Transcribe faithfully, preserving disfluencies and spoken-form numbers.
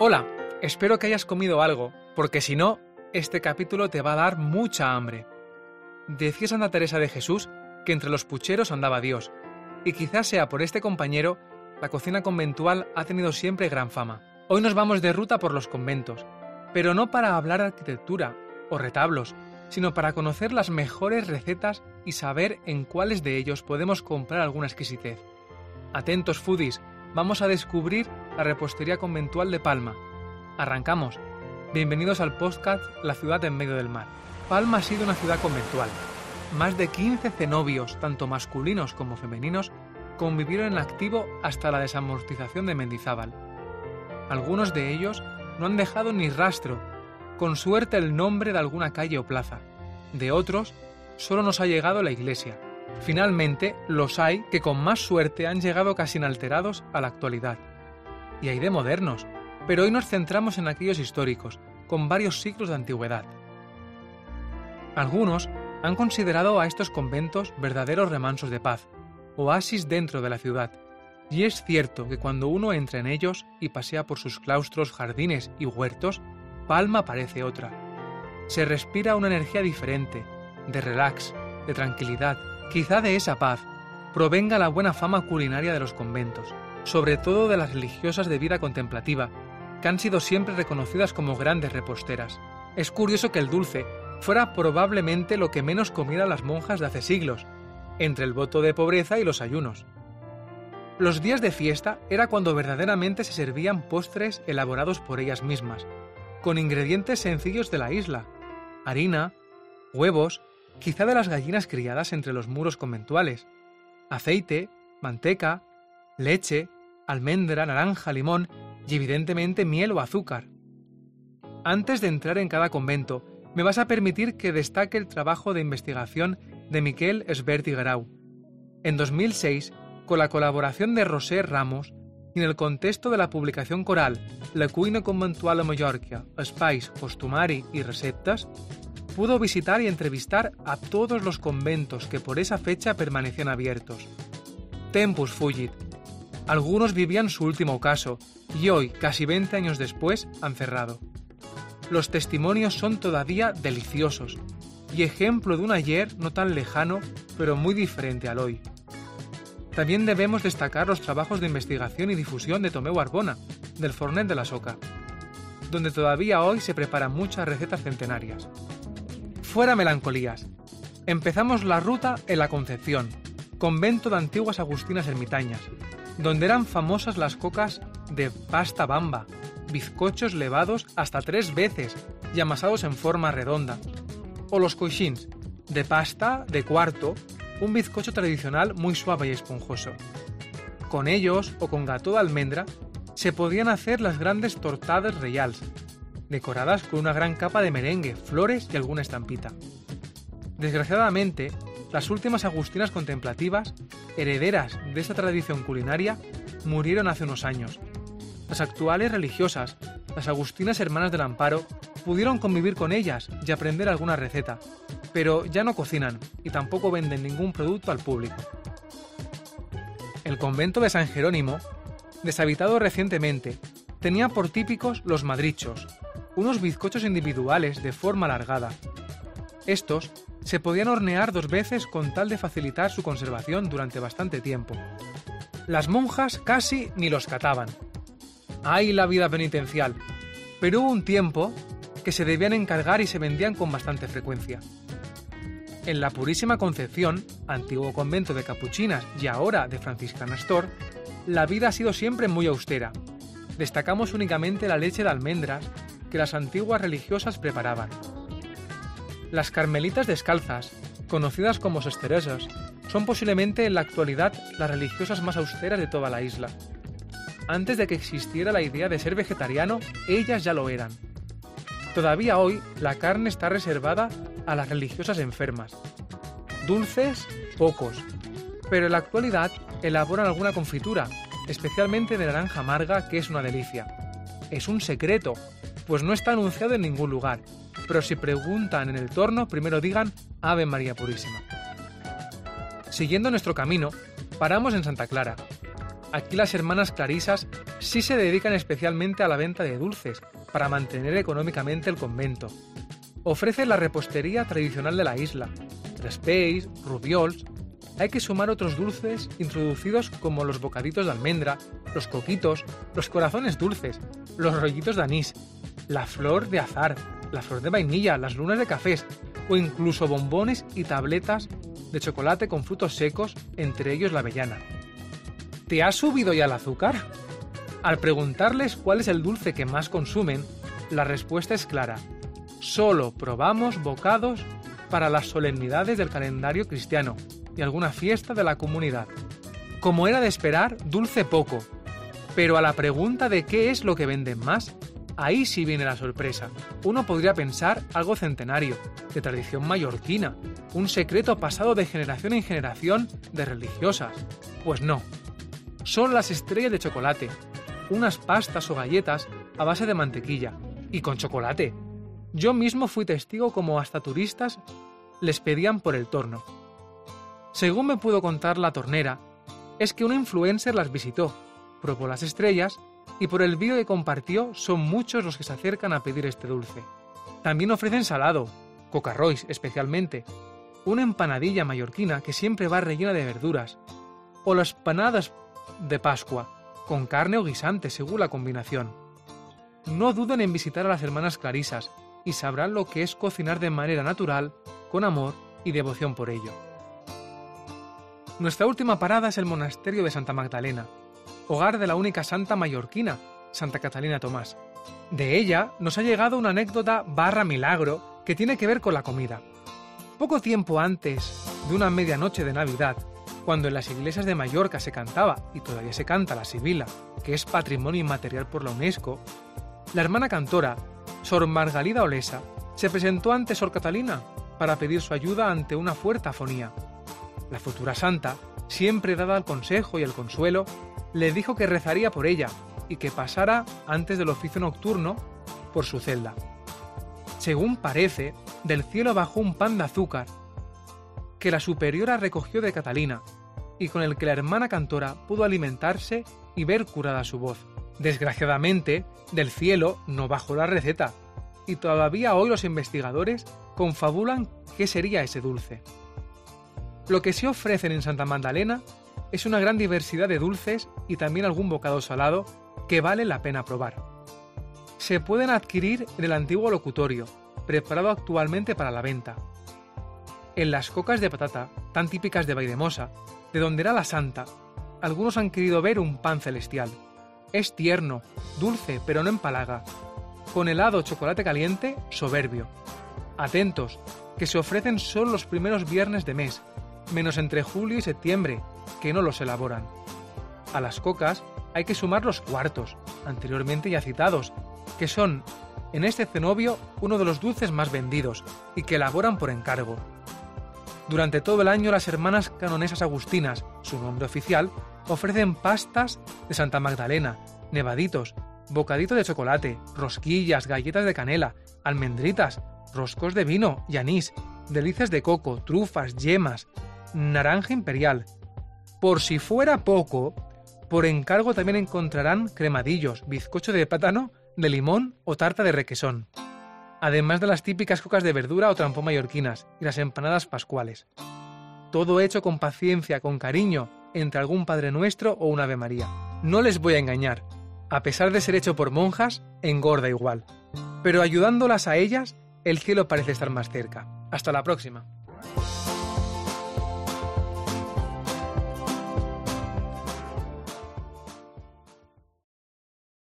Hola, espero que hayas comido algo, porque si no, este capítulo te va a dar mucha hambre. Decía Santa Teresa de Jesús que entre los pucheros andaba Dios, y quizás sea por este compañero, la cocina conventual ha tenido siempre gran fama. Hoy nos vamos de ruta por los conventos, pero no para hablar de arquitectura o retablos, sino para conocer las mejores recetas y saber en cuáles de ellos podemos comprar alguna exquisitez. Atentos foodies, vamos a descubrir la repostería conventual de Palma. Arrancamos. Bienvenidos al podcast La ciudad en medio del mar. Palma ha sido una ciudad conventual. Más de quince cenobios, tanto masculinos como femeninos, convivieron en activo hasta la desamortización de Mendizábal. Algunos de ellos no han dejado ni rastro, con suerte el nombre de alguna calle o plaza. De otros, solo nos ha llegado la iglesia. Finalmente, los hay que con más suerte han llegado casi inalterados a la actualidad. Y hay de modernos, pero hoy nos centramos en aquellos históricos, con varios siglos de antigüedad. Algunos han considerado a estos conventos verdaderos remansos de paz, oasis dentro de la ciudad. Y es cierto que cuando uno entra en ellos y pasea por sus claustros, jardines y huertos, Palma parece otra. Se respira una energía diferente, de relax, de tranquilidad. Quizá de esa paz provenga la buena fama culinaria de los conventos, sobre todo de las religiosas de vida contemplativa, que han sido siempre reconocidas como grandes reposteras. Es curioso que el dulce fuera probablemente lo que menos comieran las monjas de hace siglos, entre el voto de pobreza y los ayunos. Los días de fiesta era cuando verdaderamente se servían postres elaborados por ellas mismas, con ingredientes sencillos de la isla, harina, huevos, quizá de las gallinas criadas entre los muros conventuales, aceite, manteca, leche, almendra, naranja, limón y evidentemente miel o azúcar. Antes de entrar en cada convento, me vas a permitir que destaque el trabajo de investigación de Miquel Esbert i Guerau. En dos mil seis, con la colaboración de Roser Ramos, y en el contexto de la publicación coral La cuina conventual a Mallorca, espais, costumari y receptas, pudo visitar y entrevistar a todos los conventos que por esa fecha permanecían abiertos. Tempus fugit. Algunos vivían su último ocaso y hoy, casi veinte años después, han cerrado. Los testimonios son todavía deliciosos y ejemplo de un ayer no tan lejano, pero muy diferente al hoy. También debemos destacar los trabajos de investigación y difusión de Tomeu Arbona, del Fornet de la Soca, donde todavía hoy se preparan muchas recetas centenarias. Fuera melancolías. Empezamos la ruta en la Concepción, convento de antiguas agustinas ermitañas, donde eran famosas las cocas de pasta bamba, bizcochos levados hasta tres veces y amasados en forma redonda, o los coixins, de pasta de cuarto, un bizcocho tradicional muy suave y esponjoso. Con ellos, o con gató de almendra, se podían hacer las grandes tortades reials, decoradas con una gran capa de merengue, flores y alguna estampita. Desgraciadamente, las últimas agustinas contemplativas, herederas de esta tradición culinaria, murieron hace unos años. Las actuales religiosas, las agustinas hermanas del Amparo, pudieron convivir con ellas y aprender alguna receta, pero ya no cocinan y tampoco venden ningún producto al público. El convento de San Jerónimo, deshabitado recientemente, tenía por típicos los madrichos, unos bizcochos individuales de forma alargada. Estos se podían hornear dos veces con tal de facilitar su conservación durante bastante tiempo. Las monjas casi ni los cataban. ¡Ay, la vida penitencial! Pero hubo un tiempo que se debían encargar y se vendían con bastante frecuencia. En la Purísima Concepción, antiguo convento de capuchinas y ahora de franciscanas Astor, la vida ha sido siempre muy austera. Destacamos únicamente la leche de almendras que las antiguas religiosas preparaban. Las carmelitas descalzas, conocidas como sesteresas, son posiblemente en la actualidad las religiosas más austeras de toda la isla. Antes de que existiera la idea de ser vegetariano, ellas ya lo eran. Todavía hoy la carne está reservada a las religiosas enfermas. Dulces, pocos, pero en la actualidad elaboran alguna confitura, especialmente de naranja amarga, que es una delicia. Es un secreto, pues no está anunciado en ningún lugar, pero si preguntan en el torno, primero digan Ave María Purísima. Siguiendo nuestro camino, paramos en Santa Clara. Aquí las hermanas clarisas sí se dedican especialmente a la venta de dulces para mantener económicamente el convento. Ofrecen la repostería tradicional de la isla, trespeix, rubiols. Hay que sumar otros dulces introducidos como los bocaditos de almendra, los coquitos, los corazones dulces, los rollitos de anís, la flor de azahar, la flor de vainilla, las lunas de cafés o incluso bombones y tabletas de chocolate con frutos secos, entre ellos la avellana. ¿Te has subido ya el azúcar? Al preguntarles cuál es el dulce que más consumen, la respuesta es clara. Solo probamos bocados para las solemnidades del calendario cristiano y alguna fiesta de la comunidad. Como era de esperar, dulce poco. Pero a la pregunta de qué es lo que venden más, ahí sí viene la sorpresa. Uno podría pensar algo centenario, de tradición mallorquina, un secreto pasado de generación en generación de religiosas. Pues no. Son las estrellas de chocolate, unas pastas o galletas a base de mantequilla y con chocolate. Yo mismo fui testigo como hasta turistas les pedían por el torno. Según me pudo contar la tornera, es que una influencer las visitó, probó las estrellas y por el vídeo que compartió son muchos los que se acercan a pedir este dulce. También ofrecen salado, cocarrois especialmente, una empanadilla mallorquina que siempre va rellena de verduras, o las panadas de Pascua, con carne o guisante según la combinación. No duden en visitar a las hermanas clarisas y sabrán lo que es cocinar de manera natural, con amor y devoción por ello. Nuestra última parada es el monasterio de Santa Magdalena, hogar de la única santa mallorquina, Santa Catalina Tomás. De ella nos ha llegado una anécdota barra milagro que tiene que ver con la comida. Poco tiempo antes de una medianoche de Navidad, cuando en las iglesias de Mallorca se cantaba, y todavía se canta, la sibila, que es patrimonio inmaterial por la UNESCO, la hermana cantora, Sor Margalida Olesa, se presentó ante Sor Catalina para pedir su ayuda ante una fuerte afonía. La futura santa, siempre dada el consejo y el consuelo, le dijo que rezaría por ella y que pasara antes del oficio nocturno por su celda. Según parece, del cielo bajó un pan de azúcar que la superiora recogió de Catalina y con el que la hermana cantora pudo alimentarse y ver curada su voz. Desgraciadamente, del cielo no bajó la receta y todavía hoy los investigadores confabulan qué sería ese dulce. Lo que se ofrecen en Santa Magdalena es una gran diversidad de dulces y también algún bocado salado que vale la pena probar. Se pueden adquirir en el antiguo locutorio, preparado actualmente para la venta. En las cocas de patata, tan típicas de Valldemosa, de donde era la santa, algunos han querido ver un pan celestial. Es tierno, dulce, pero no empalaga. Con helado chocolate caliente, soberbio. Atentos, que se ofrecen solo los primeros viernes de mes, menos entre julio y septiembre, que no los elaboran. A las cocas hay que sumar los cuartos, anteriormente ya citados, que son, en este cenobio, uno de los dulces más vendidos y que elaboran por encargo. Durante todo el año las hermanas canonesas agustinas, su nombre oficial, ofrecen pastas de Santa Magdalena, nevaditos, bocaditos de chocolate, rosquillas, galletas de canela, almendritas, roscos de vino y anís, delicias de coco, trufas, yemas, naranja imperial. Por si fuera poco, por encargo también encontrarán cremadillos, bizcocho de plátano, de limón o tarta de requesón, además de las típicas cocas de verdura o trampón mallorquinas y las empanadas pascuales. Todo hecho con paciencia, con cariño, entre algún Padre Nuestro o un Ave María. No les voy a engañar, a pesar de ser hecho por monjas, engorda igual. Pero ayudándolas a ellas, el cielo parece estar más cerca. Hasta la próxima.